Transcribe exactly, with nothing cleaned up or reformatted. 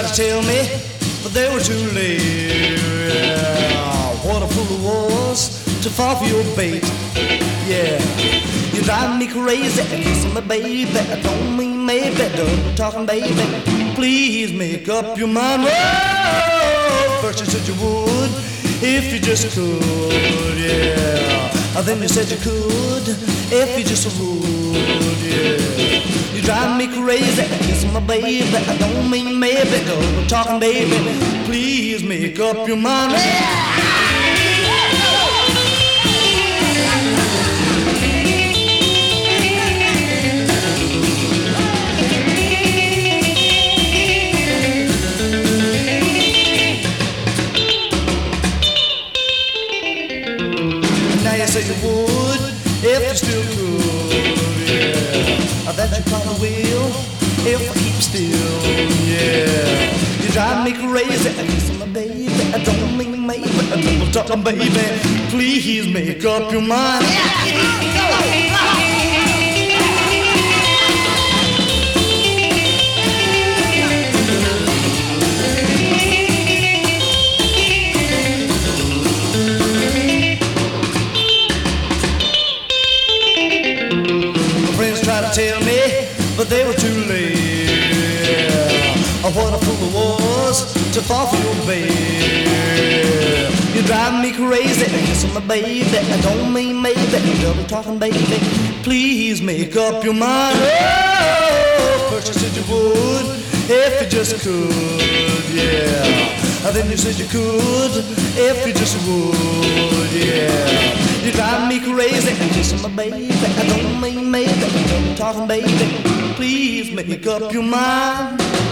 to tell me, but they were too late. Yeah, what a fool I was to fall for your bait. Yeah, you drive me crazy, kissing my baby. Don't mean maybe, double talking baby. Please make up your mind. Oh, first you said you would, if you just could. Yeah, then you said you could, if you just would. Yeah, you drive me crazy, kissing my baby. I don't mean maybe, double talking baby. Please make up your mind. Now you say you would, if you still could. Yeah, that you probably will, if I keep still. Yeah, you drive me crazy, kissing my baby. I don't mean maybe, I double talking baby. Please make up your mind. Try to tell me, but they were too late. Oh, what a fool I was to fall for your babe. You drive me crazy, kissing my baby. I don't mean maybe, double talking baby. Please make up your mind. Oh, first you said you would, if you just could. Yeah, then you said you could, if you just would. Yeah, you drive me crazy, kissing my baby. I don't mean maybe, I'm talking baby. Please make up your mind.